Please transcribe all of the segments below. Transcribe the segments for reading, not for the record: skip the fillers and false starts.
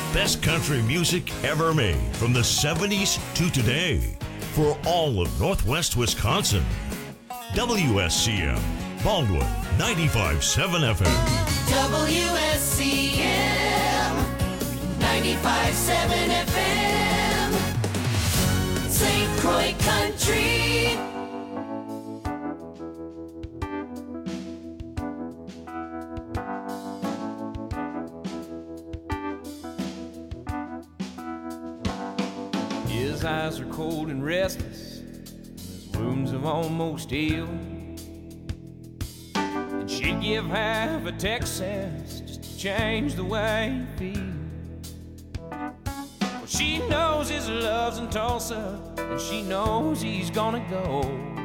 best country music ever made from the 70s to today for all of Northwest Wisconsin. WSCM, Baldwin, 95.7 FM. WSCM, 95.7 FM, St. Croix Country. His eyes are cold and restless, his wounds have almost healed. And she'd give half a Texas just to change the way he feels. Well, she knows his love's in Tulsa, and she knows he's gonna go.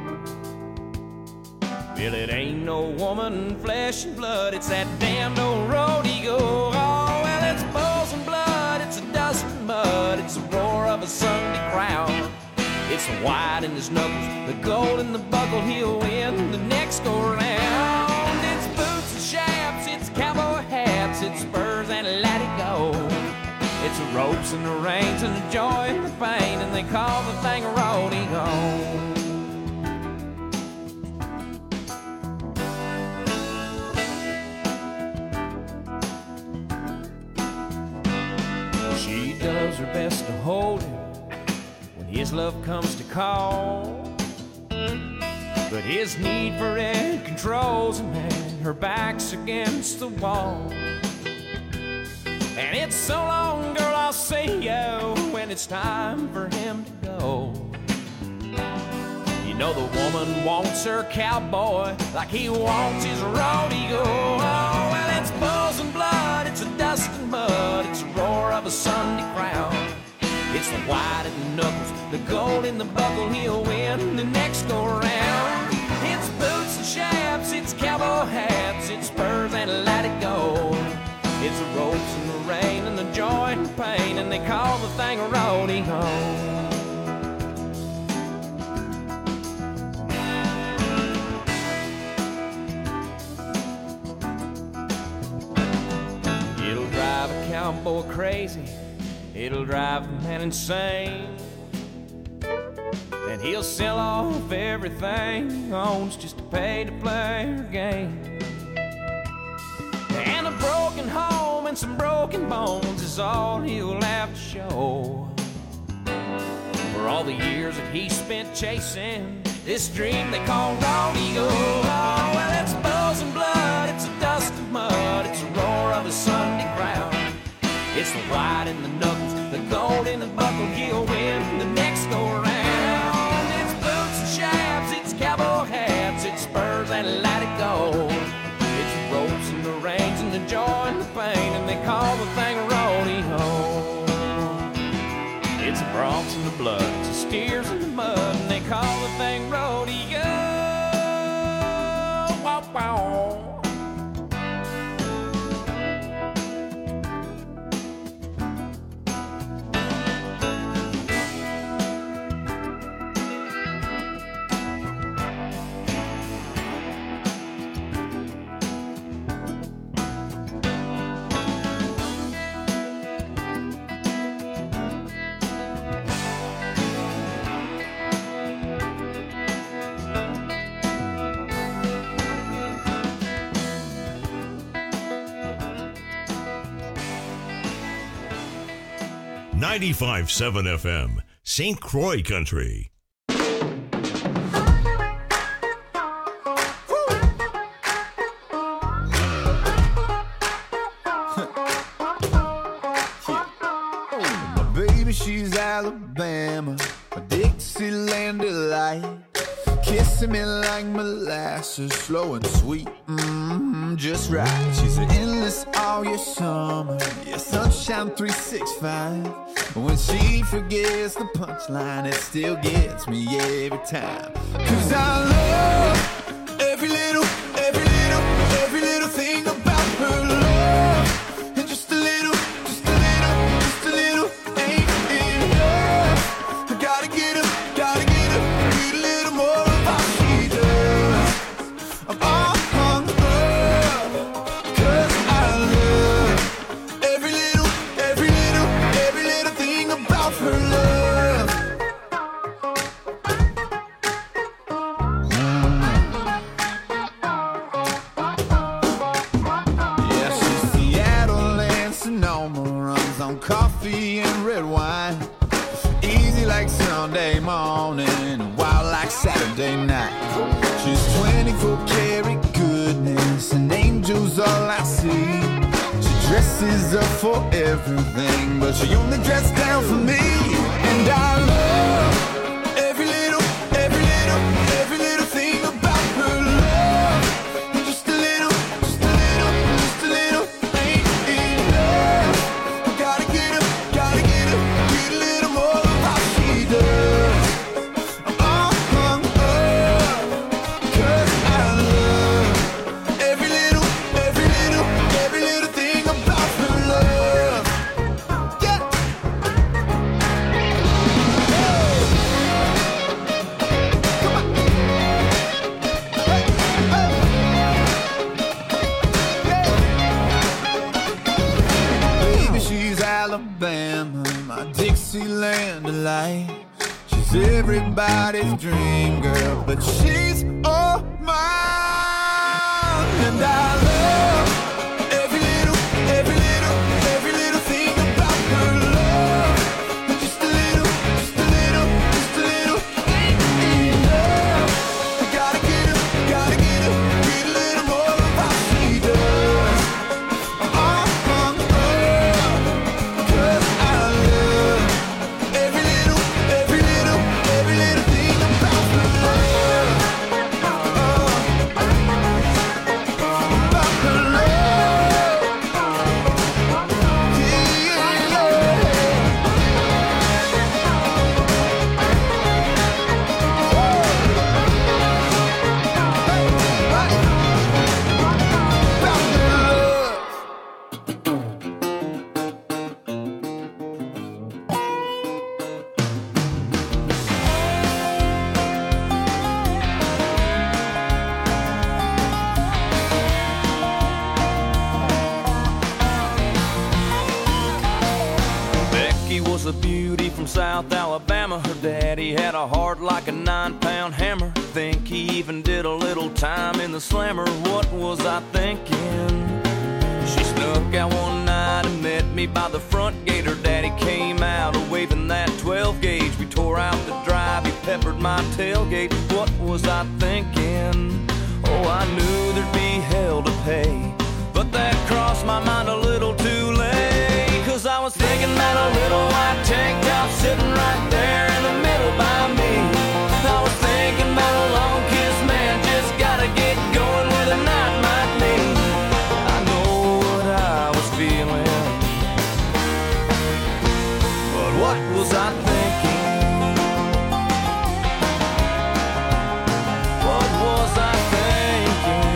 Well, it ain't no woman, flesh and blood, it's that damned old road he goes. Oh, well, it's bulls and blood, it's a dust and mud, it's the roar of a Sunday crowd. It's the white in his knuckles, the gold in the buckle, he'll win the next go round. It's boots and shafts, it's cowboy hats, it's spurs and let it go. It's the ropes and the reins and the joy and the pain, and they call the thing a rodeo. She does her best to hold him when his love comes to call. But his need for it controls him, and her back's against the wall. And it's so long, girl, I'll see you when it's time for him to go. You know the woman wants her cowboy like he wants his rodeo. Oh, well, it's bulls and blood, it's a dust and mud, it's the roar of a Sunday crowd. It's the white in the knuckles, the gold in the buckle, he'll win the next go round. It's boots and shafts, it's cowboy hats, it's spurs and let it go. It's the ropes and the rain and the joy and the pain, and they call the thing a rodeo. It'll drive a cowboy crazy, it'll drive a man insane, and he'll sell off everything he owns just to pay to play her game. And a broken home and some broken bones is all he'll have to show for all the years that he spent chasing this dream they call rodeo. Oh, well, it's bulls and blood, it's a dust and mud, it's the roar of a Sunday crowd. It's the white in the knuckles, the gold in the buckle, he'll win the next go round. It's boots and shafts, it's cowboy hats, it's spurs and let it go. It's the ropes and the reins and the joy and the pain, and they call the thing a rodeo. It's the broncs and the blood, it's the steers and the mud, and they call the thing rodeo. Wow, wow. .95.7 FM, St. Croix Country. My baby, she's Alabama, a Dixieland delight. Kissing me like molasses, slow and sweet, just right. She's an endless all year summer, yeah, sunshine 365. When she forgets the punchline, it still gets me every time. 'Cause I love every little thing about her love. And just a little ain't enough. I gotta get her, need a little more of how she does. I'm all hung up, 'cause I love every little days on coffee and red wine. Easy like Sunday morning, wild like Saturday night. She's 24 karat goodness, and angels all I see. She dresses up for everything, but she only dresses down for me. And I love every little thing about her love. Just a little, ain't enough. Gotta get a little more of how she does. Cause I love every little thing about her love. Yeah. Come on. Hey, hey. Baby, she's Alabama, my Dixieland delight. She's everybody's dream girl, but she's all mine. And I love every little thing about her love. Just a little, ain't enough. Gotta get a little more of how she does. Cause I love every little thing about her love. About her love. Yeah. About her love. Becky was a beauty from South Alabama. Her daddy had a heart like a 9-pound hammer. Think he even did a little time in the slammer. What was I thinking? She snuck out one night and met me by the front gate. Her daddy came out waving that 12 gauge. We tore out the drive, he peppered my tailgate. What was I thinking? Oh, I knew there'd be hell to pay, but that crossed my mind a little too late. Cause I was thinking about a little white tank top sitting right there in the middle by me. I was thinking about a long kiss, man, just gotta get going where the night might lead. I know what I was feeling, but what was I thinking? What was I thinking?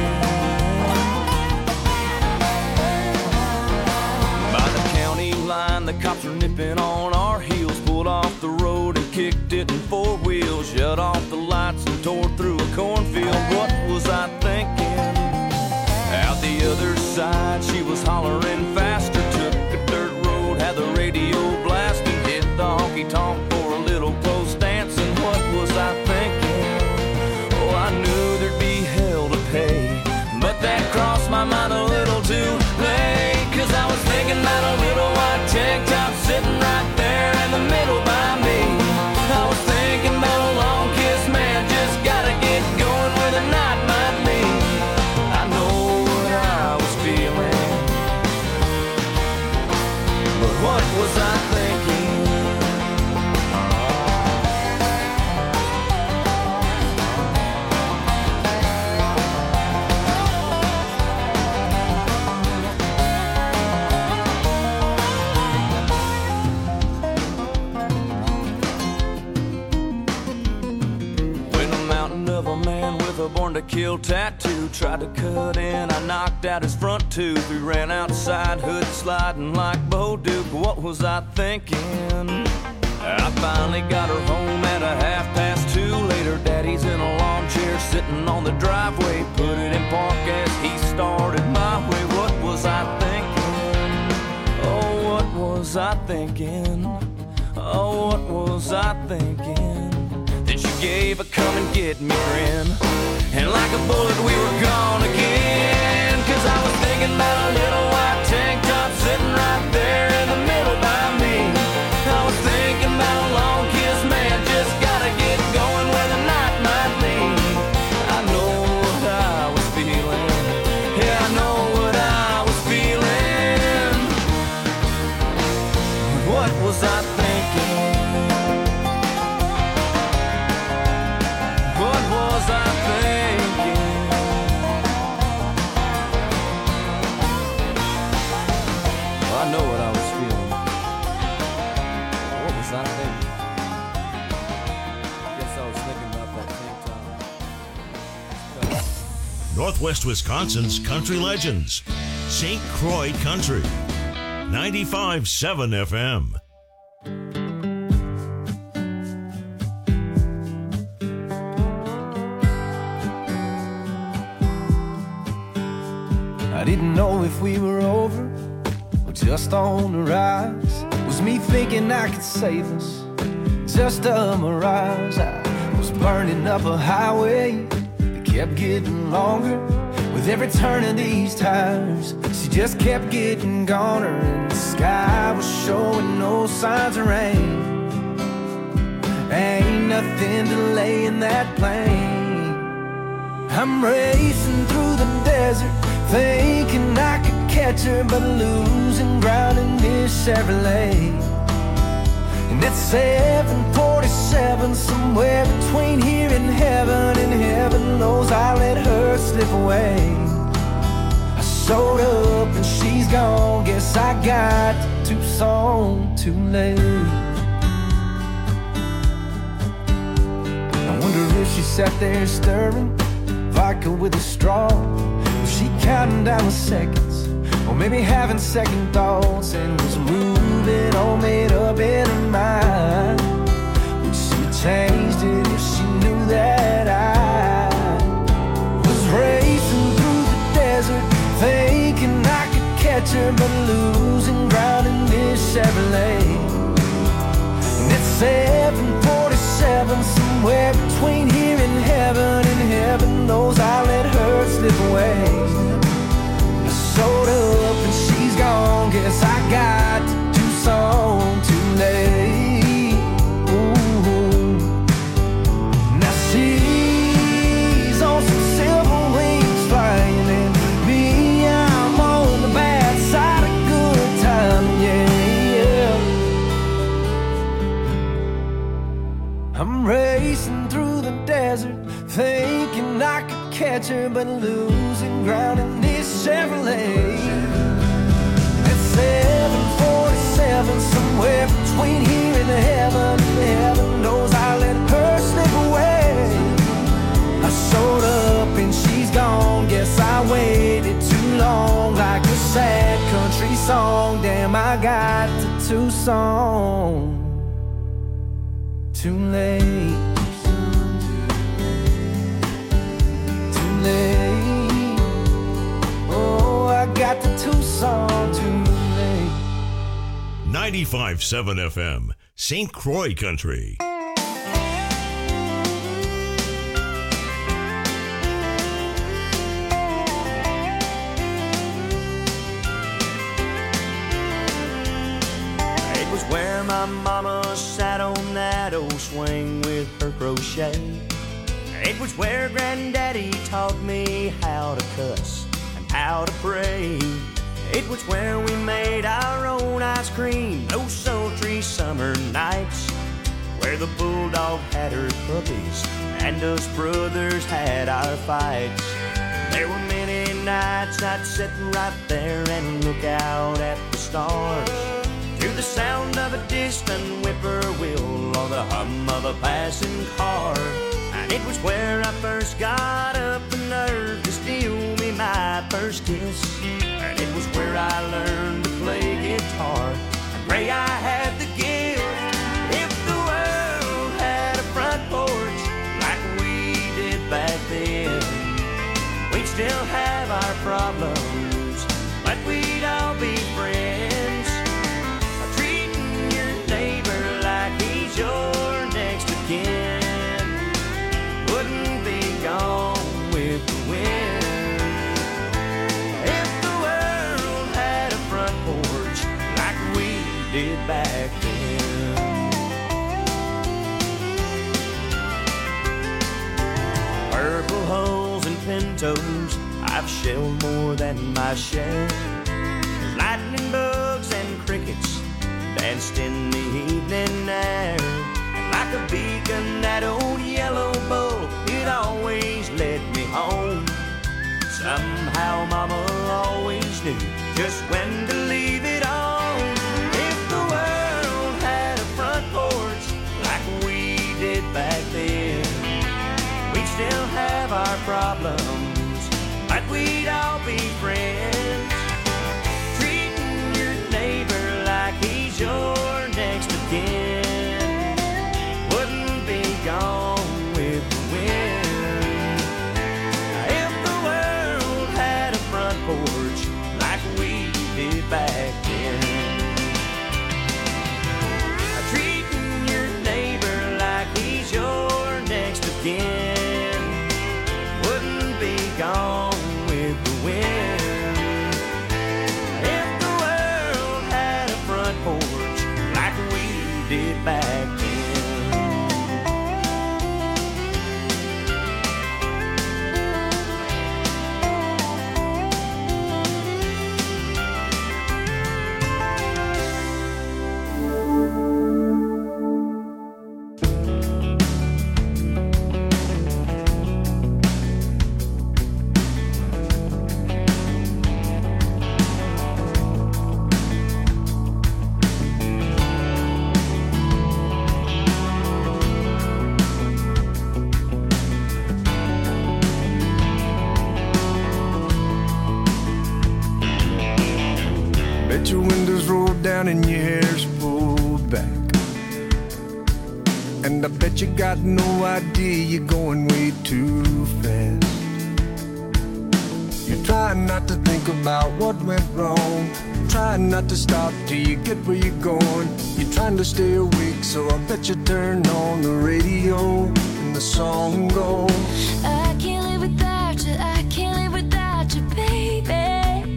By the county line, the cops were nipping on our heels. Pulled off the road and kicked it in 4 wheels. Shut off the lights and tore through a cornfield. What was I thinking? Out the other side, she was hollering faster. Took a dirt road, had the radio blasting. Hit the honky-tonk for a little close dancing. What was I thinking? Oh, I knew there'd be hell to pay, but that crossed my mind a little too late. Cause I was thinking about a little white tank top sitting right there in the middle by me. I was thinking about a long kiss, man, just gotta get going where the night might lead. I know what I was feeling, but what was I thinking? When a mountain of a man with a born to kill tattoo tried to cut in, I knocked out his front tooth. We ran outside, hood sliding like Bo Duke. What was I thinking? I finally got her home at a 2:30. Later, daddy's in a lawn chair sitting on the driveway. Put it in park as he started my way. What was I thinking? Oh, what was I thinking? Oh, what was I thinking? Then she gave a come and get me grin, and like a bullet we were gone again. Cause I was thinking about a little white tank top sitting right there in the middle What was I thinking? What was I thinking? Well, I know what I was feeling. What was I thinking? I guess I was thinking about that tank top. Northwest Wisconsin's country legends. St. Croix Country. 95.7 FM. I didn't know if we were over or just on the rise. Was me thinking I could save us? Just a mirage. I was burning up a highway that kept getting longer. With every turn of these tires, she just kept getting goner. And the sky was showing no signs of rain. Ain't nothing delaying that plane. I'm racing through the desert, thinking I could catch her, but losing ground in this Chevrolet. And it's 7:47, somewhere between here and heaven knows I let her slip away. I showed up and she's gone, guess I got to Tucson too late. I wonder if she sat there stirring vodka with a straw. Was she counting down the seconds, or maybe having second thoughts, and was moving all made up in her mind? Would she have changed it if she knew that I was racing through the desert, thinking I could catch her, but losing ground in this Chevrolet? And it's 7:47, somewhere between here and heaven knows I let her slip away. I showed up and she's gone, guess I got to Tucson too late. Ooh. Now she's on some silver wings flying, and me, I'm on the bad side of good time, yeah. I'm racing through the desert, thinking I could catch her, but losing ground in this Chevrolet. At 7:47, somewhere between here and heaven knows I let her slip away. I showed up and she's gone, guess I waited too long, like a sad country song. Damn, I got to Tucson too late. Oh, I got to Tucson too late. 95.7 FM, St. Croix Country. It was where my mama sat on that old swing with her crochet. It was where Granddaddy taught me how to cuss and how to pray. It was where we made our own ice cream those sultry summer nights, where the bulldog had her puppies and us brothers had our fights. There were many nights I'd sit right there and look out at the stars, to the sound of a distant whippoorwill or the hum of a passing car. And it was where I first got up the nerve to steal me my first kiss. And it was where I learned to play guitar and pray I had the gift. If the world had a front porch like we did back then, we'd still have our problems, but we'd all be friends. Treating your neighbor like he's your next of kin wouldn't be gone with the wind. If the world had a front porch like we did back then. Purple hulls and pintos, I've shelled more than my share. There's lightning bugs and crickets danced in the evening air. And like a beacon, that old yellow bull, it always led me home. Somehow Mama always knew just when to leave it on. If the world had a front porch like we did back then, we'd still have our problems, but we'd all be friends. Treating your neighbor like he's your next of kin wouldn't be gone with the wind. If the world had a front porch like we did back then, treating your neighbor like he's your next of kin wouldn't be gone with the wind. If the world had a front porch like we did back then. Bet your windows roll down and your hair's pulled back. And I bet you got no idea you're going way too fast. You're trying not to think about what went wrong, trying not to stop till you get where you're going. You're trying to stay awake, so I bet you turn on the radio and the song goes, I can't live without you, I can't live without you, baby.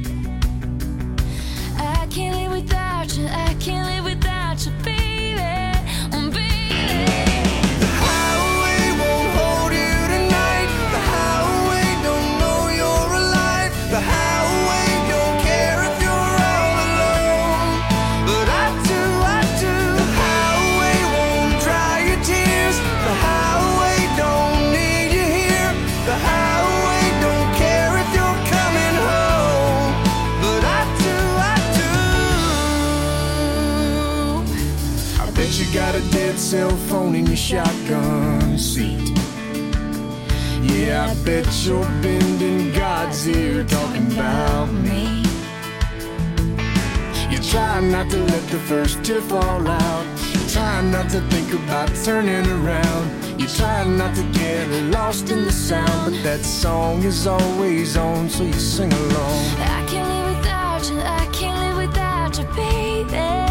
I can't live without you, I can't live without you, baby. Baby. the highway won't hold you tonight. The highway don't know you're alive. The highway don't care if you're all alone. But I do, I do. The highway won't dry your tears. The highway don't need you here. The highway don't care if you're coming home. But I do, I do. I bet you got a dead cell phone in your shotgun seat. Yeah, I bet you're bending God's ear talking about me. You try not to let the first tear fall out. You try not to think about turning around. You try not to get lost in the sound. But that song is always on, so you sing along. I can't live without you, I can't live without you, baby.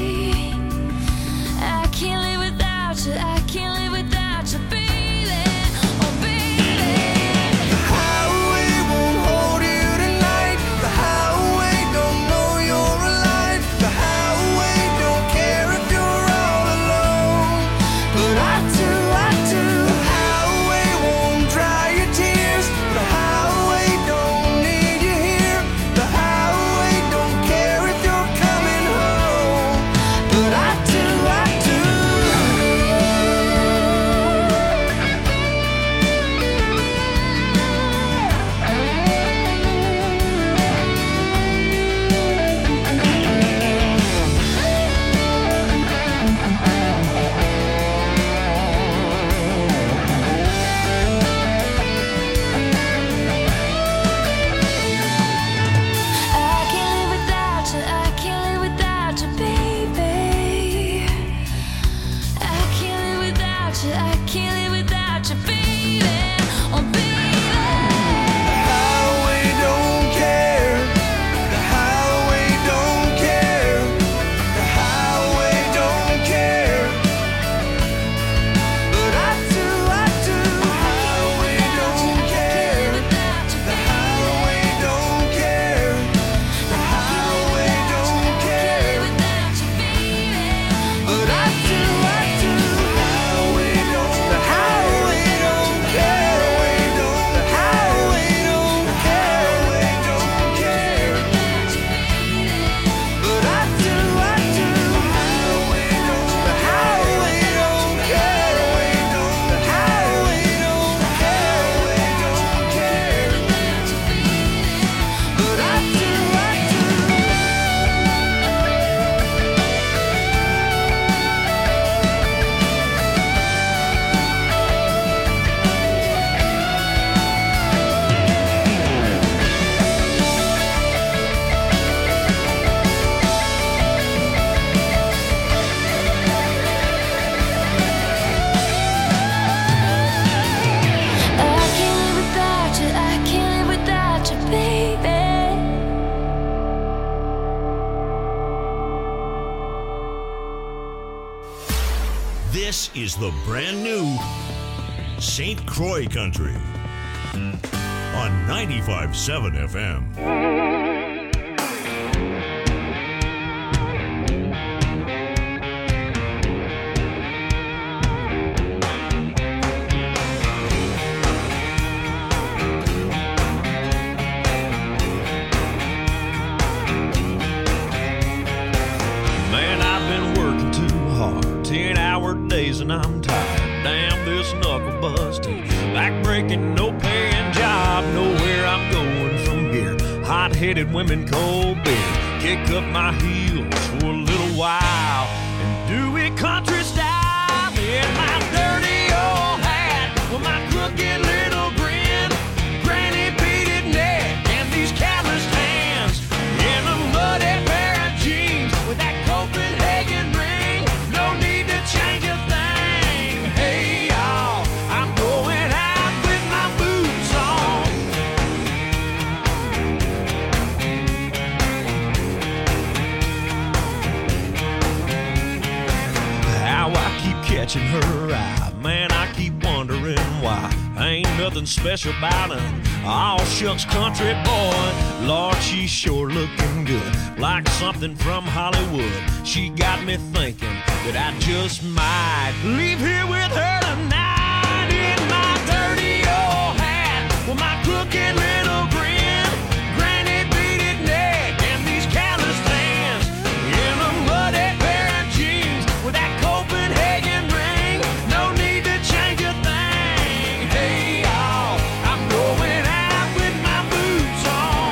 I can't live without you, I can't live without you, baby. Oh, baby. The highway won't hold you tonight. The highway don't know you're alive. The highway don't care if you're all alone. But I do, I do. The highway won't dry your tears. The highway don't need you here. The highway don't care if you're coming home. But I do, I do. I can't live without you, I can't live without you, baby. This is the brand new St. Croix Country on 95.7 FM. Man, I've been working too hard, 10-hour days and I'm tired. Damn this knuckle busting, back breaking, no paying job. Know where I'm going from here. Hot-headed women, cold beer. Kick up my heels for a little while and do it country style. In my dirty old hat with my crooked little grin, granny beaded neck and these calloused hands, in a muddy pair of jeans with that Copenhagen ring. No need to change a thing. Hey y'all, I'm going out with my boots on. How I keep catching her eye, man, I keep wondering why. Ain't nothing special about her. All shucks country boy. Lord, she's sure looking good, like something from Hollywood. She got me thinking that I just might leave here with her tonight. In my dirty old hat with my crooked little grin, granny beaded neck and these calloused hands, in a muddy pair of jeans with that Copenhagen ring. No need to change a thing. Hey y'all, I'm going out with my boots on.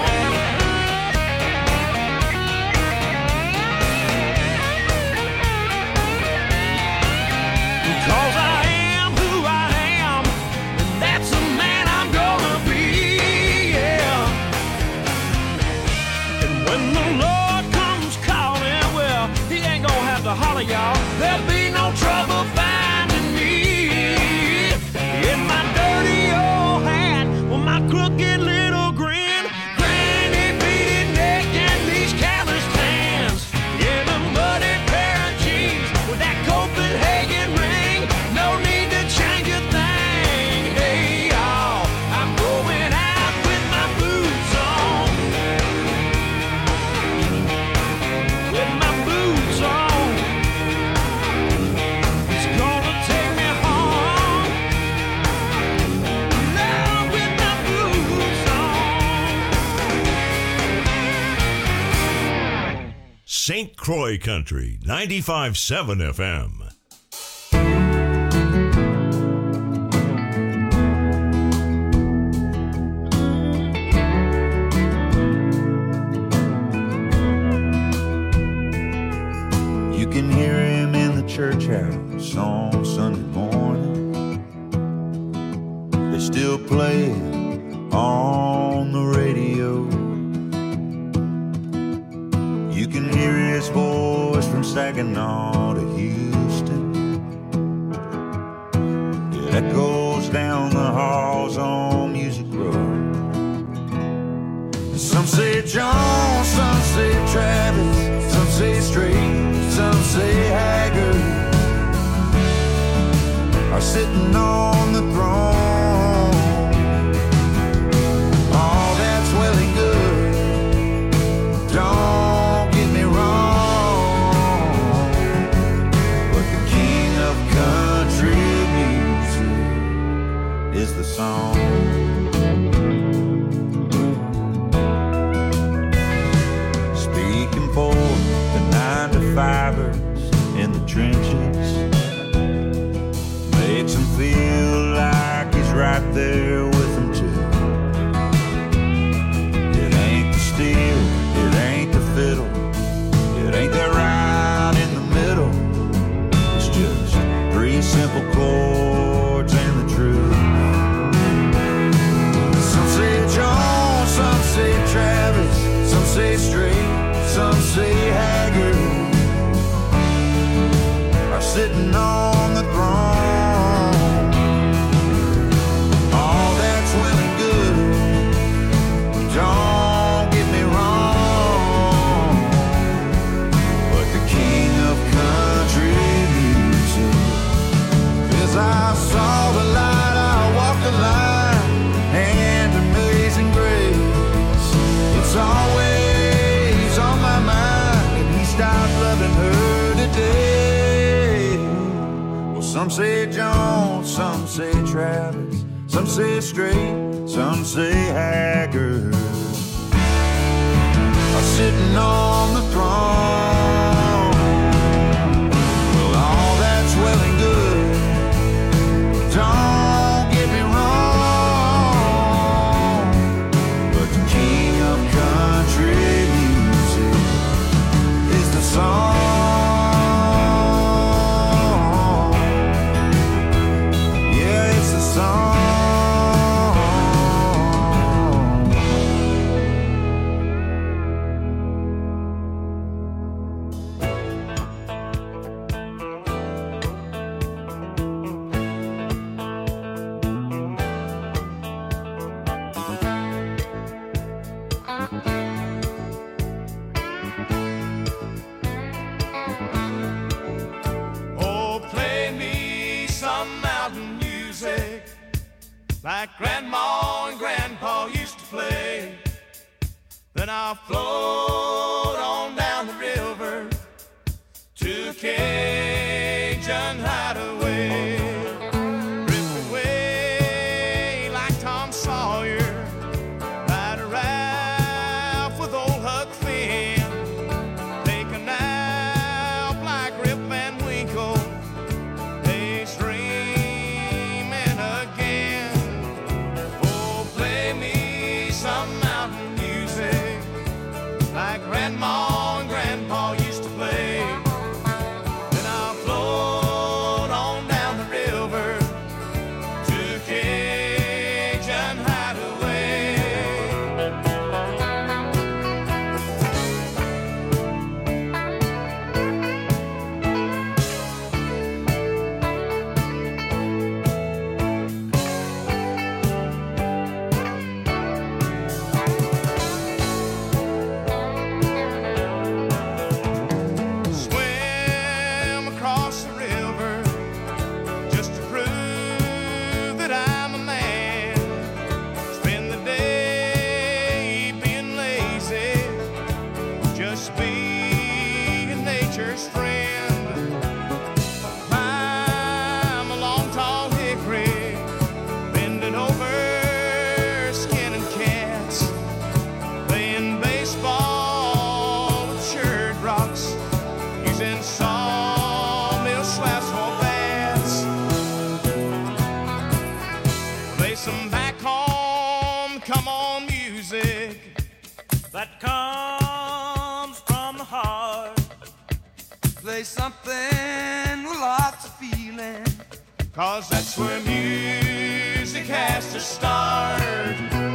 'Cause I am who I am, and that's the man I'm gonna be, yeah. And when the Lord comes calling, well, he ain't gonna have to holler, y'all. There'll be no trouble finding me. In my dirty old hat with my crooked little grin, granny beaded neck and these calloused hands, in a muddy pair of jeans with that Copenhagen ring. No need to change a thing. Hey y'all, I'm going out with my boots on. With my boots on. It's gonna take me home. Now with my boots on. St. Croix Country, 95.7 FM. You can hear him in the church house on Sunday morning. They still play it on the radio. You can hear his voice from Saginaw to Houston. It echoes down the halls on Music Road. Some say John, some say Travis, some say Straight, some say Haggard are sitting on the throne. All that's well and good, don't get me wrong, but the king of country music is the song. Speaking for the 9-to-5ers in the trenches, makes them feel Some say Jones, some say Travis, some say Strait, some say Haggard are sitting on the throne. Well, all that's well and good. Don't get me wrong, but the king of country music is the song. Like Grandma and Grandpa used to play. Then I'll float on down the river to Cajun Hideaway. Drift away like Tom Sawyer, ride a raft with old Huck Finn, take a nap like Rip Van Winkle, daydreaming again. Some mountain music like Grandma and Grandpa used to play. Then I'll float on down the river to Cajun Hideaway. That comes from the heart. Play something with lots of feeling, 'cause that's where music has to start.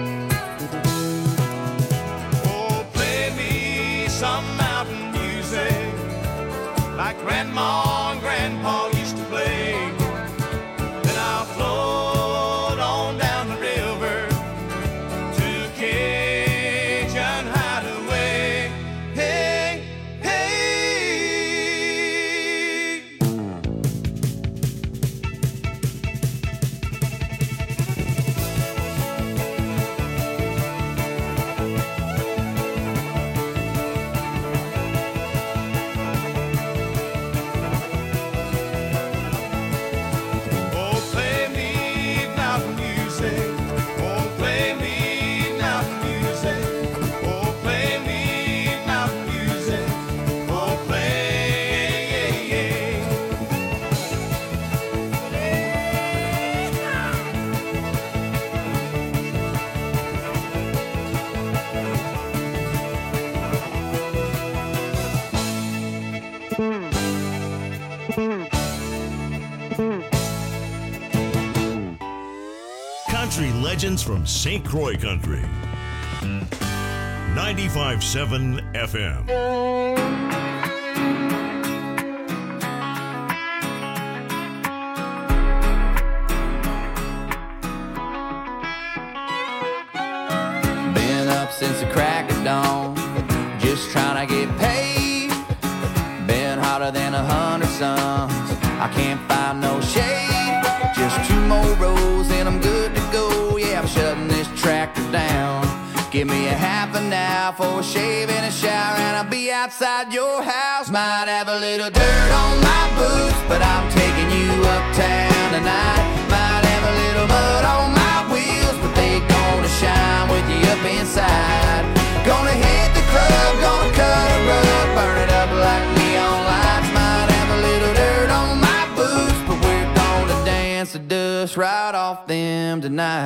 Oh, play me some mountain music like Grandma and Grandpa used to play. Then I'll float on down the river to Cajun Hideaway. Hey, hey. Oh, play me mountain music. Oh, play me mountain music. Oh, play me mountain music. Oh, play. Country legends from St. Croix Country. 95.7 FM. Been up since the crack of dawn, just trying to get paid. Been hotter than 100 suns, I can't find no shade. Just 2 more rows and I'm good to go. Yeah, I'm shutting this tractor down. Give me a half an hour for a shave and a shower, and I'll be outside your house. Might have a little dirt on my boots, but I'm taking you uptown. dust right off them tonight.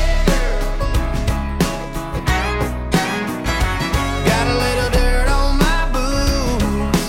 Got a little dirt on my boots.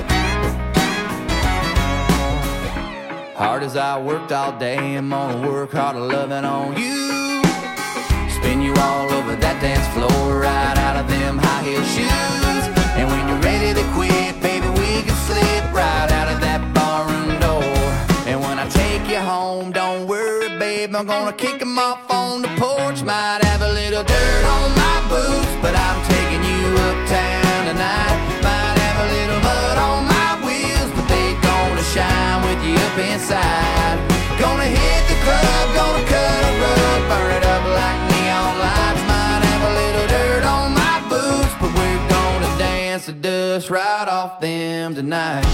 Hard as I worked all day, I'm gonna work harder loving on you. Spin you all over that dance floor, right out of them high heel shoes. And when you're ready to quit, baby, we can slip right out of that barroom door. And when I take you home, don't worry, babe, I'm gonna kick them off on the porch. Might have a little dirt on my boots, but I'm taking you uptown tonight. Might have a little mud on my wheels, but they gonna shine with you up inside. Gonna hit the club, gonna cut a rug, burn it up like neon lights. Might have a little dirt on my boots, but we're gonna dance the dust right off them tonight.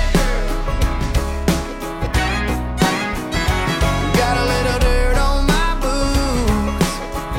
Got a little dirt on my boots.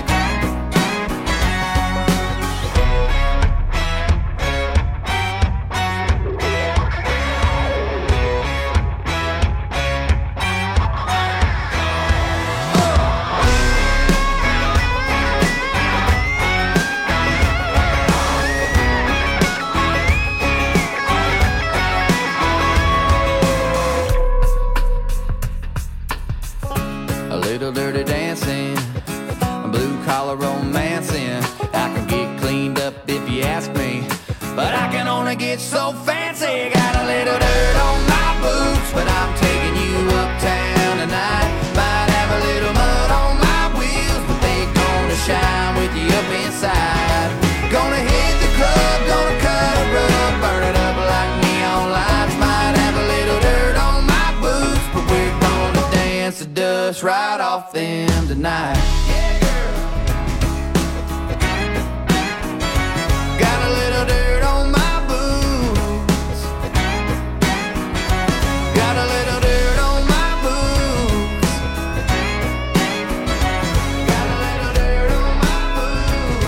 A little dirty dancing, blue collar romancing. I can get cleaned up if you ask me, but I can only get so fancy. Got a little dirt on my boots, but I'm taking you uptown tonight. Might have a little mud on my wheels, but they gonna shine with you up inside. Gonna hit the club, gonna cut a rug, burn it up like neon lights. Might have a little dirt on my boots, but we're gonna dance the dust right off them tonight. Got a little dirt on my boots. Got a little dirt on my boots. Got a little dirt on my boots.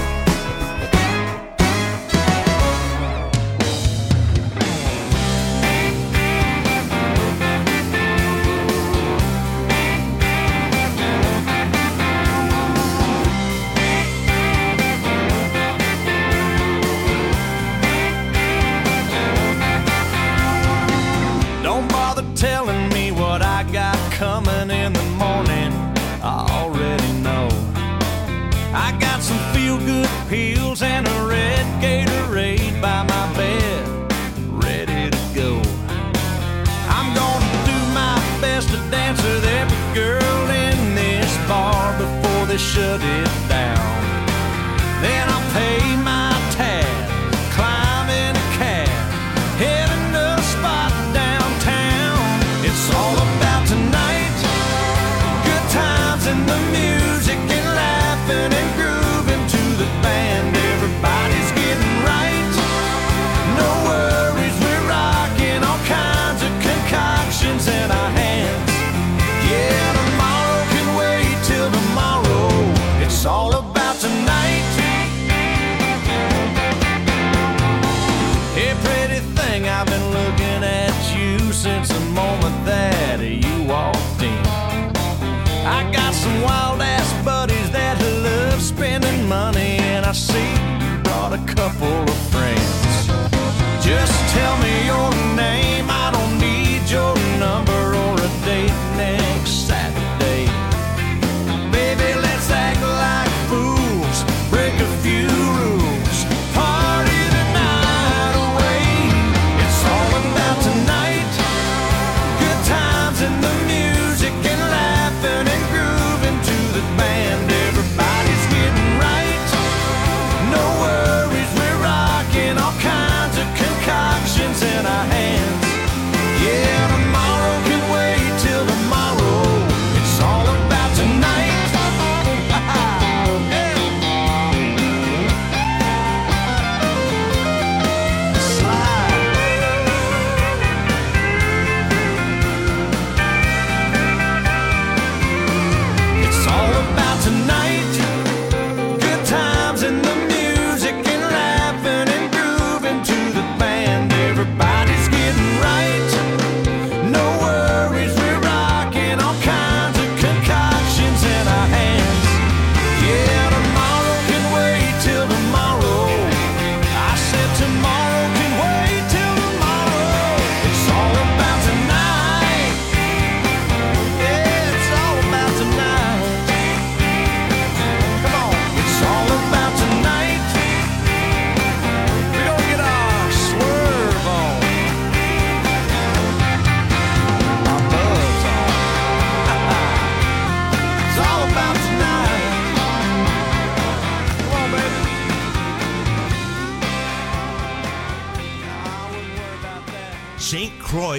Don't bother telling me what I got coming in the morning. I already know. I got some feel-good pills and a red Gatorade by my bed, ready to go. I'm gonna do my best to dance with every girl in this bar before they shut it down. Then I'll pay my tab, climb in a cab, heading to a spot downtown. It's all about tonight, good times and the music and laughing and grooving to the band. Everybody's getting right, no worries, we're rocking all kinds of concoctions in our hands. Yeah, tomorrow can wait till tomorrow. It's all about tonight. Hey, pretty thing, I've been looking at you since the moment that you walked in. I got some wild-ass buddies that love spending money, and I see you brought a couple of friends. Just tell me your name, I don't need your number or a date next Saturday. Baby, let's act like fools, break a few rules, party the night away. It's all about tonight, good times and the music and laughing and grooving to the band. Everybody's getting right, no worries, we're rocking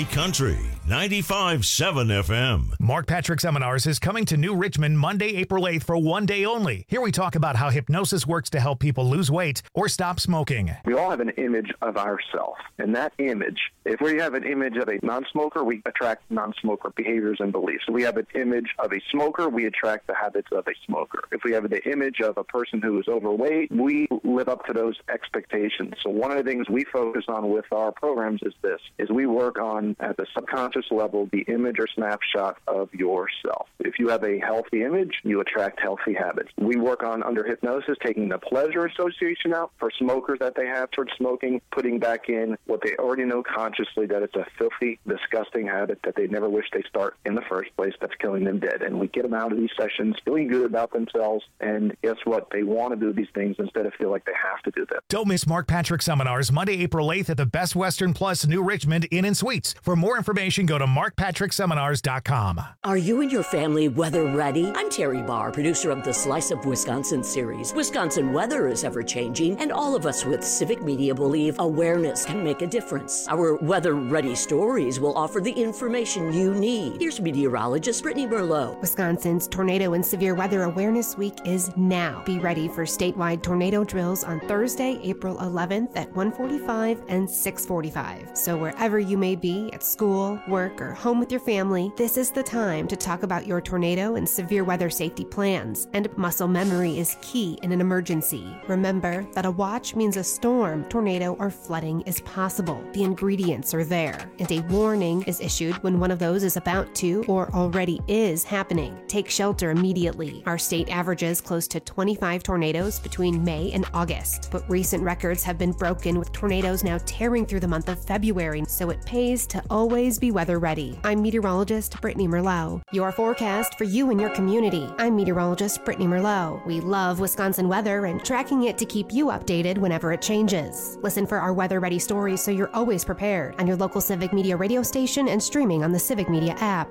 Lake Country 95.7 FM. Mark Patrick Seminars is coming to New Richmond Monday, April 8th for one day only. Here we talk about how hypnosis works to help people lose weight or stop smoking. We all have an image of ourselves, and that image, if we have an image of a non-smoker, we attract non-smoker behaviors and beliefs. If we have an image of a smoker, we attract the habits of a smoker. If we have the image of a person who is overweight, we live up to those expectations. So one of the things we focus on with our programs is we work on, at the subconscious level, the image or snapshot of yourself. If you have a healthy image, you attract healthy habits. We work on, under hypnosis, taking the pleasure association out for smokers that they have towards smoking, putting back in what they already know consciously, that it's a filthy, disgusting habit that they never wish they start in the first place, that's killing them dead. And we get them out of these sessions feeling good about themselves, and guess what? They want to do these things instead of feel like they have to do them. Don't miss Mark Patrick Seminars Monday, April 8th at the Best Western Plus New Richmond Inn and Suites. For more information, go to markpatrickseminars.com. Are you and your family weather ready? I'm Terry Barr, producer of the Slice of Wisconsin series. Wisconsin weather is ever-changing, and all of us with Civic Media believe awareness can make a difference. Our weather-ready stories will offer the information you need. Here's meteorologist Brittany Merlot. Wisconsin's Tornado and Severe Weather Awareness Week is now. Be ready for statewide tornado drills on Thursday, April 11th at 1:45 and 6:45. So wherever you may be, at school, work, or home with your family, this is the time to talk about your tornado and severe weather safety plans. And muscle memory is key in an emergency. Remember that a watch means a storm, tornado, or flooding is possible. The ingredients are there, and a warning is issued when one of those is about to or already is happening. Take shelter immediately. Our state averages close to 25 tornadoes between May and August, but recent records have been broken with tornadoes now tearing through the month of February, so it pays to always be weather ready. I'm meteorologist Brittany Merlot. Your forecast for you and your community. I'm meteorologist Brittany Merlot. We love Wisconsin weather and tracking it to keep you updated whenever it changes. Listen for our weather ready stories so you're always prepared on your local Civic Media radio station and streaming on the Civic Media app.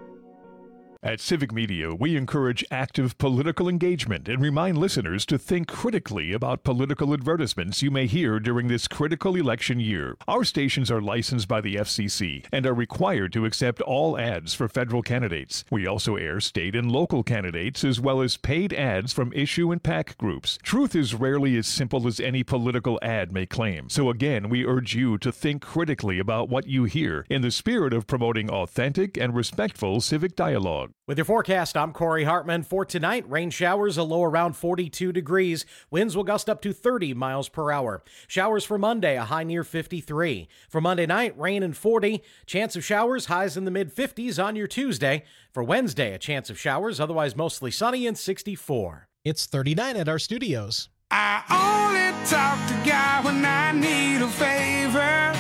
At Civic Media, we encourage active political engagement and remind listeners to think critically about political advertisements you may hear during this critical election year. Our stations are licensed by the FCC and are required to accept all ads for federal candidates. We also air state and local candidates as well as paid ads from issue and PAC groups. Truth is rarely as simple as any political ad may claim. So again, we urge you to think critically about what you hear in the spirit of promoting authentic and respectful civic dialogue. With your forecast, I'm Corey Hartman. For tonight, rain showers, a low around 42 degrees. Winds will gust up to 30 miles per hour. Showers for Monday, a high near 53. For Monday night, rain and 40. Chance of showers, highs in the mid-50s on your Tuesday. For Wednesday, a chance of showers, otherwise mostly sunny and 64. It's 39 at our studios. I only talk to God when I need a favor,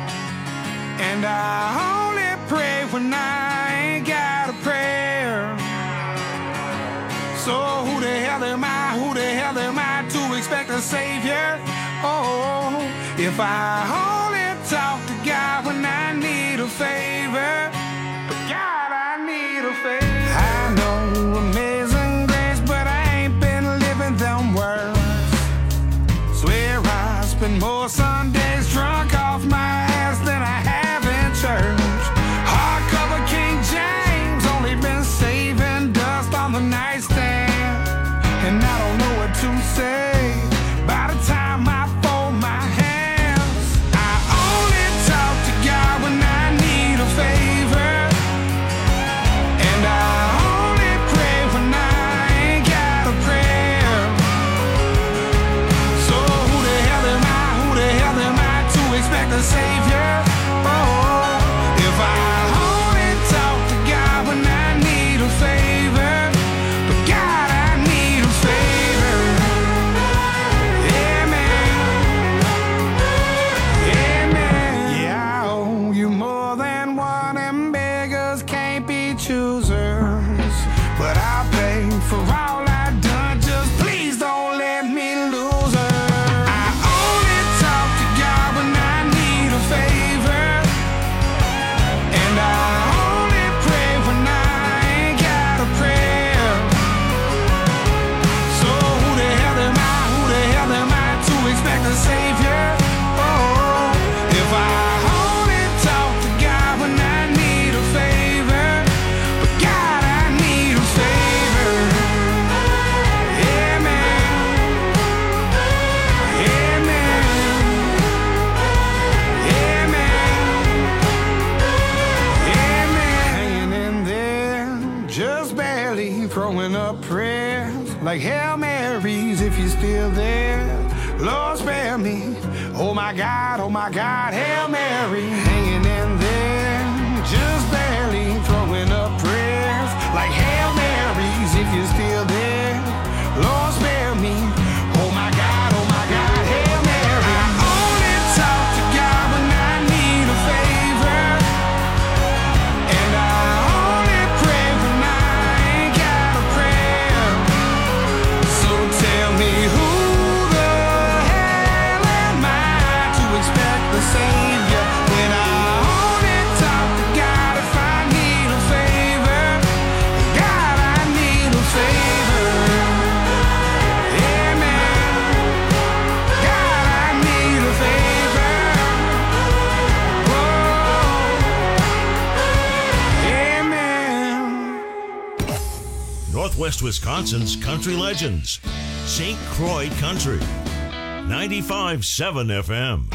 and I only pray when I ain't got a prayer. So who the hell am I to expect a savior? Oh, if I only talk to God when I need a favor, God, I need a favor. I know amazing grace, but I ain't been living them words. Swear I spend more Sundays drunk off my ass than I have in church. Hardcover King James, only been saving dust on the nightstand, and I don't know what to say by the time I fold my hands. I only talk to God when I need a favor, and I only pray when I ain't got a prayer. So who the hell am I to expect a savior? Oh, if I only talk to God when I need a favor, but God, I need a favor. Amen. Amen. Yeah, I owe you more than one, and beggars can't be choosers. But I'll pay for all I've done, just please don't let me lose her. I only talk to God when I need a favor, and I only pray when I ain't got a prayer. So who the hell am I to expect a savior? Oh, if I only talk to God when I throwing up prayers like Hail Marys if you're still there. Lord, spare me. Oh my God, Hail Mary. Hanging in there, just barely throwing up prayers like Hail Marys if you're still there. Lord, spare me. Oh my God, Hail Mary. I only talk to God when I need a favor, and I only pray when I ain't got a prayer. So tell me who the hell am I to expect the Savior when I only talk to God if I need a favor? God, I need a favor. Northwest Wisconsin's country legends. St. Croix Country. 95.7 FM.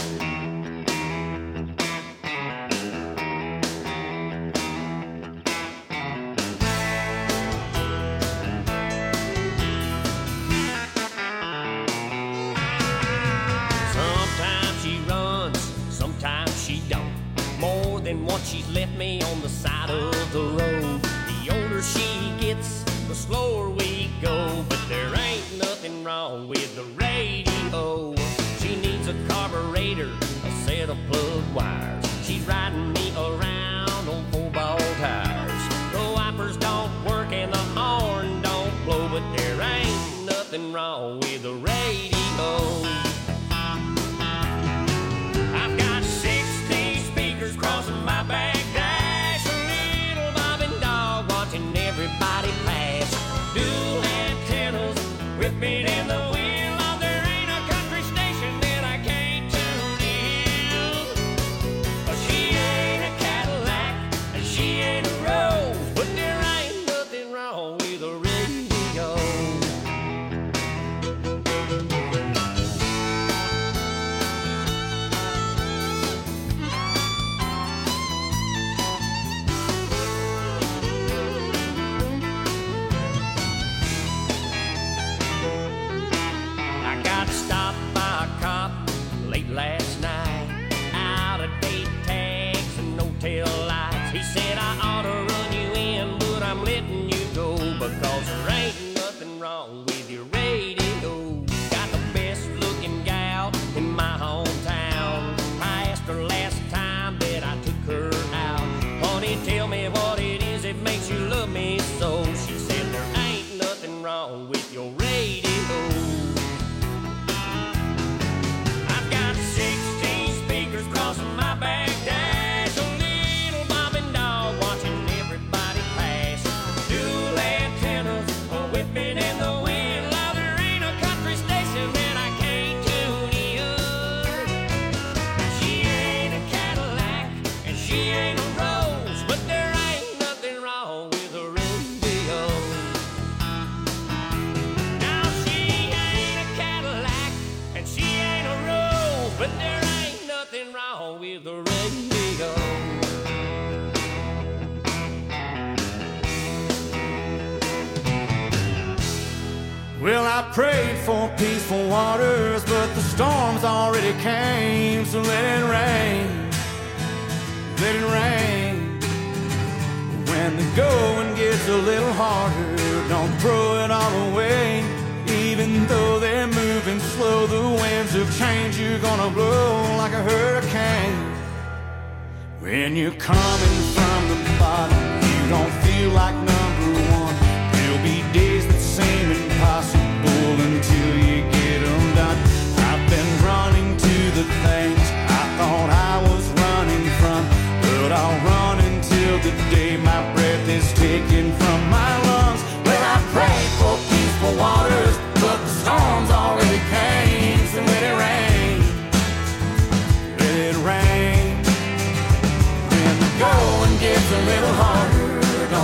Sometimes she runs, sometimes she don't. More than once she's left me on the side of the road. The older she gets, the slower we go. But there ain't nothing wrong with the radio. She needs a carburetor, a set of plug wires. She's riding me around on 4-ball tires. The wipers don't work and the horn don't blow. But there ain't nothing wrong with the radio. I've got 60 speakers crossing my back dash. A little bobbing dog watching everybody pass. Dual antennas whipping in the wind. Oh, there ain't a country station that I can't tune in. She ain't a Cadillac and she ain't a Rose, but there ain't nothing wrong with a radio. I got stopped by a cop late last night, out of date tags and no tail lights. He said I ought to run you in, but I'm letting you go because there ain't nothing wrong with your radio. Got the best looking gal in my hometown. I asked her last time that I took her out, honey, tell me what it is that makes you love me so. She said there ain't nothing wrong with your radio. I've got 16 speakers crossing my back dash. A little bobbing dog watching everybody pass. Dual antennas whipping in the wind. Now there ain't a country station that I can't tune in. She ain't a Cadillac and she ain't a Rose, but there ain't nothing wrong with a radio. Now she ain't a Cadillac and she ain't a Rose, but there ain't nothing wrong with the radio. Well, I prayed for peaceful waters, but the storms already came. So let it rain, let it rain. When the going gets a little harder, don't throw it all away. Even though they're moving slow, the winds of change, you're gonna blow like a hurricane. When you're coming from the bottom, you don't feel like number one. There'll be days that seem impossible until you get them done. I've been running to the things I thought I was running from, but I'll run until the day my breath is taken from my lungs. Well, I prayed for peaceful waters, but the storms already came. So let it rain, let it rain. When the going gets a little harder,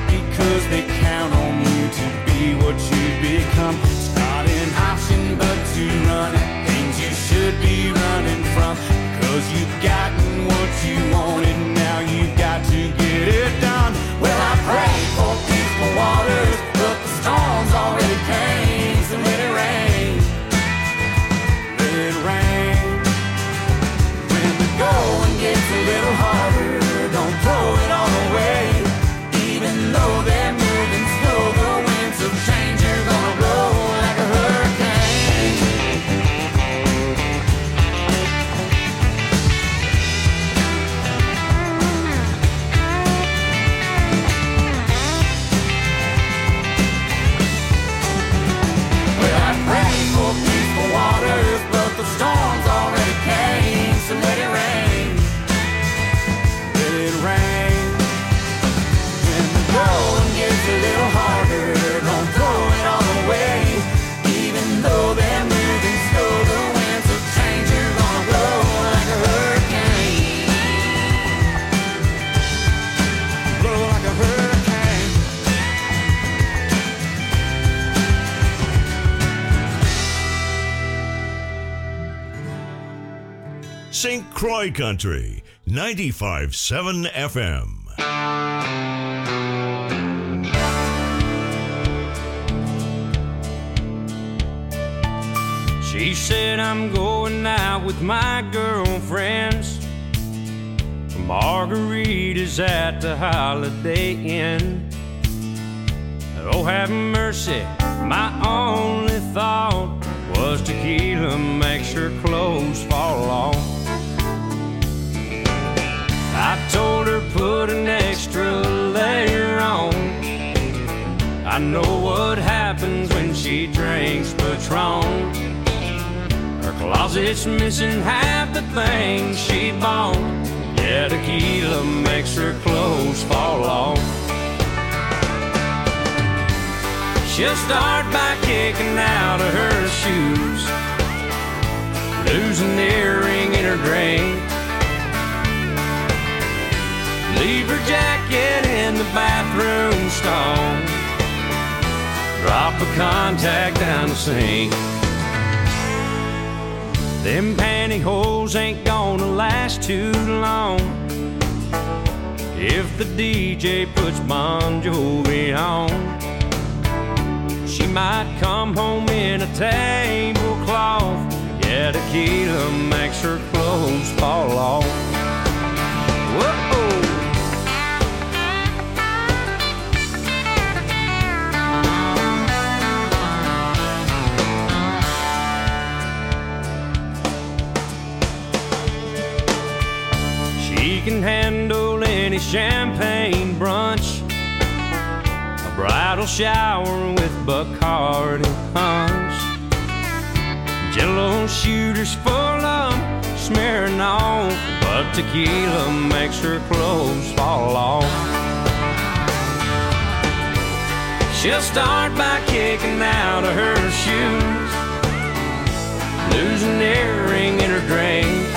because they count on you to be what you become. It's not an option but to run at things you should be running from, because you've gotten what you wanted, now you've got to get it done. Well, I prayed for peaceful waters, but the storms already came, so let it rain. Let it rain. When the going gets a little harder, don't throw it all away. Even though they're moving slow, the winds of change are gonna blow like a hurricane. Well, I prayed for peaceful waters, but the storms already came, so let it rain. Let it rain. When the going gets a little harder, don't throw it all away. Even though they're moving slow, the winds of change are gonna blow like a hurricane. Blow like a hurricane. St. Croix Country, 95.7 FM. She said I'm going out with my girlfriends, margaritas at the Holiday Inn. Oh, have mercy, my only thought was tequila makes her clothes fall off. I told her put an extra layer on. I know what happens when she drinks Patron. Her closet's missing half the things she bought. Yeah, tequila makes her clothes fall off. She'll start by kicking out of her shoes, lose an earring in her drink, leave her jacket in the bathroom stall, drop a contact down the sink. Them pantyhose ain't gonna last too long if the DJ puts Bon Jovi on. She might come home in a tablecloth. Yeah, tequila makes her clothes fall off. Whoa! She can handle any champagne brunch, a bridal shower with Bacardi punch, Jello shooters full of smearing on, but tequila makes her clothes fall off. She'll start by kicking out of her shoes, lose an earring in her drink,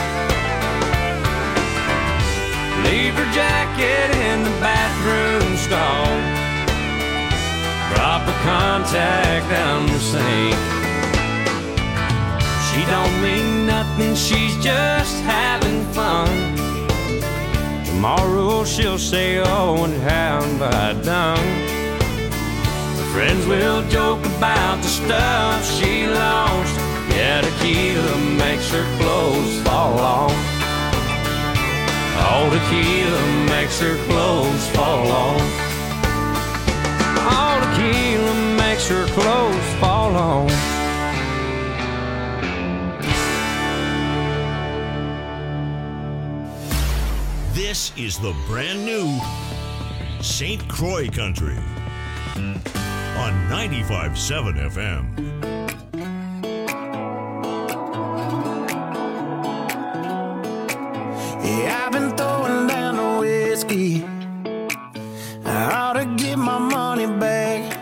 leave her jacket in the bathroom stall, drop a contact down the sink. She don't mean nothing, she's just having fun. Tomorrow she'll say, oh, and how have I done? Her friends will joke about the stuff she lost. Yeah, tequila makes her clothes fall off. Oh, tequila makes her clothes fall off. Oh, tequila makes her clothes fall off. This is the brand new St. Croix Country on 95.7 FM. Yeah, I've been throwing down the whiskey. I ought to get my money back.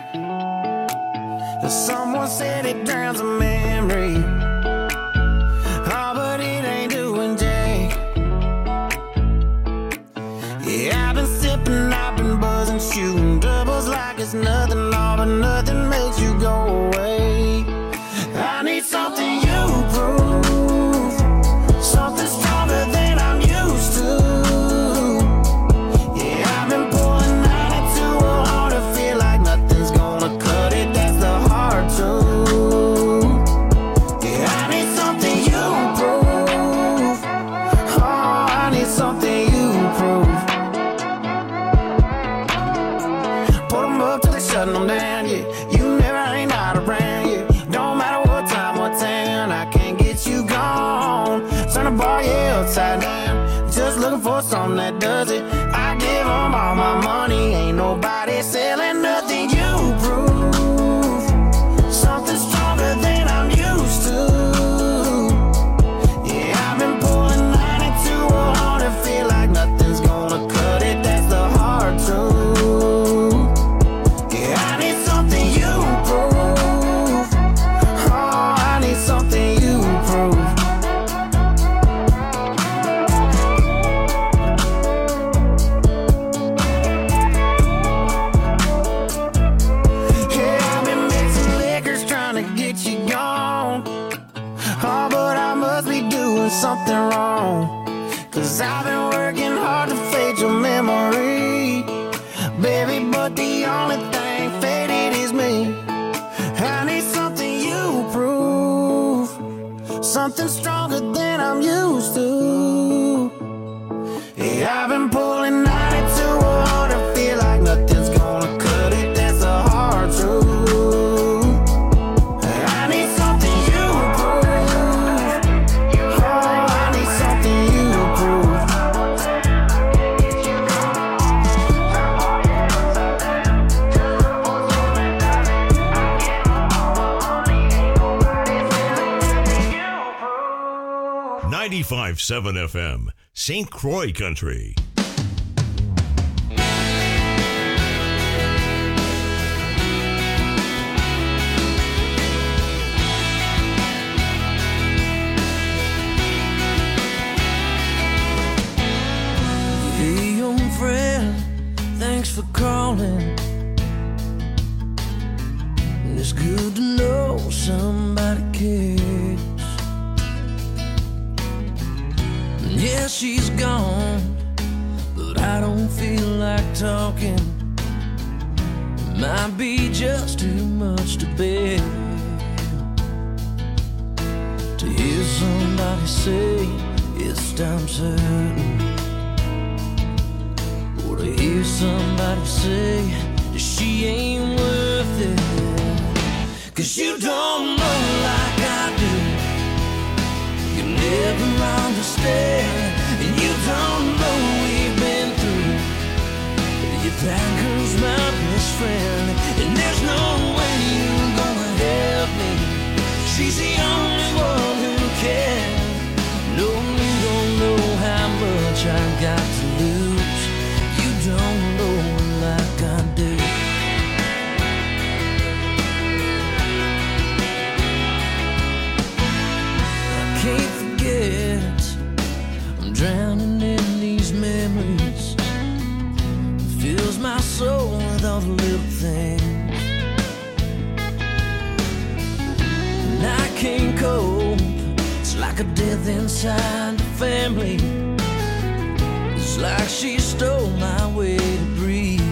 Someone said it drowns a memory. Oh, but it ain't doing jack. Yeah, I've been sipping, I've been buzzing, shooting double feels like it's nothing, all but nothing makes you go away. I need something you prove, something stronger than I'm used to. Yeah, I've been pulling 92 hard to feel like nothing's gonna cut it. That's the hard truth. Yeah, I need something you prove. Oh, I need something you prove. Put them up till they shutting them down, yeah. You never ain't out around, yeah. Don't matter what time, what town, I can't get you gone. Turn the bar, yeah, upside down. Just looking for something that does it. I give them all my money, ain't nobody selling nothing. You prove something stronger than I'm used to. Yeah, I've been pulling 92 hard to feel like nothing's gonna cut it. That's the hard truth. Yeah, I need something you prove. Oh, I need something you prove. Yeah, I've been mixing liquors trying to get you gone. Oh, but I must be doing something wrong. 'Cause I've been working hard to fade your memory, baby, but the only thing faded is me. I need something you prove, something stronger than I'm used to. Yeah, I've been pulling 92 hard to feel like nothing's gonna cut it. That's the hard truth. I need something you prove. Oh, I need something you prove. .7 FM, St. Croix Country. Hey, young friend, thanks for calling. It's good to know somebody cares. Yeah, she's gone, but I don't feel like talking. It might be just too much to bear. To hear somebody say it's time certain, or to hear somebody say that she ain't worth it. 'Cause you don't know like I do, you never understand, and you don't know we've been through. That girl's my best friend, and there's no way you're gonna help me. She's the only one who can. No, you don't know how much I got to lose. You don't know like I do. I can't forget, I'm drowning in these memories. Fills my soul with all the little things, and I can't cope. It's like a death inside the family. It's like she stole my way to breathe.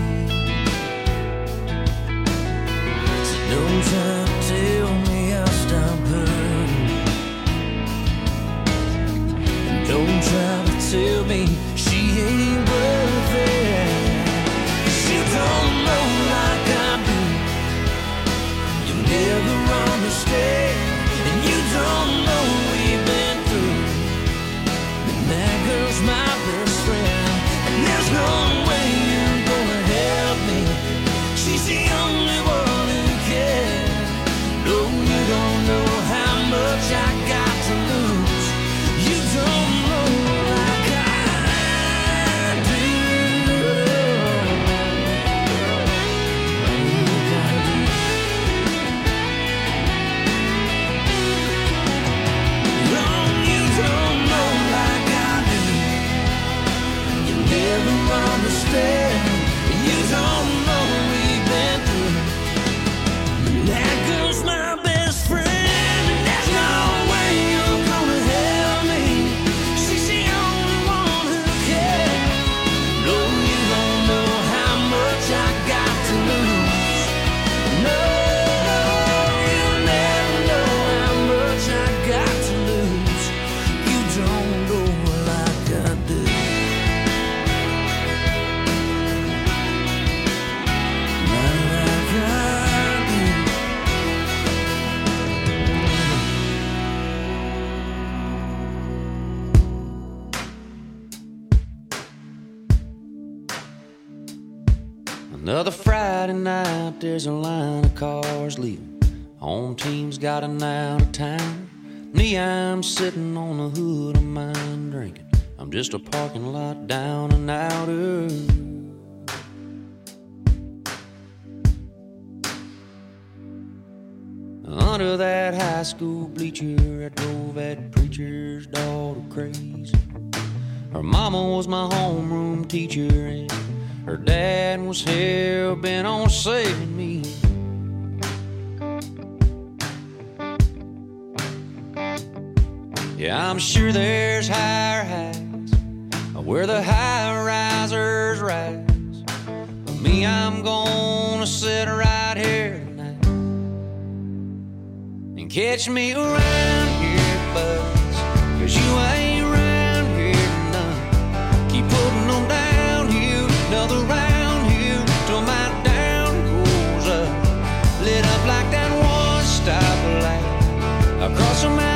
So don't try to tell me I'll stop hurting, and don't try to tell me she ain't worth it. You don't know like I do, you never understand, and you don't know we've been through. And that girl's my best friend, and there's no way you're gonna help me. She's the only one who can. Another Friday night, there's a line of cars leaving. Home team's gotten out of town. Me, I'm sitting on the hood of mine drinking. I'm just a parking lot down and outer. Under that high school bleacher, I drove that preacher's daughter crazy. Her mama was my homeroom teacher, and her dad was hell-bent on saving me. Yeah, I'm sure there's higher heights where the high-risers rise. But me, I'm gonna sit right here tonight and catch me around here, buzz, 'cause you ain't around here none. Keep putting them downhill, another roundhill, till my down goes up. Lit up like that one-stop light across the mountain.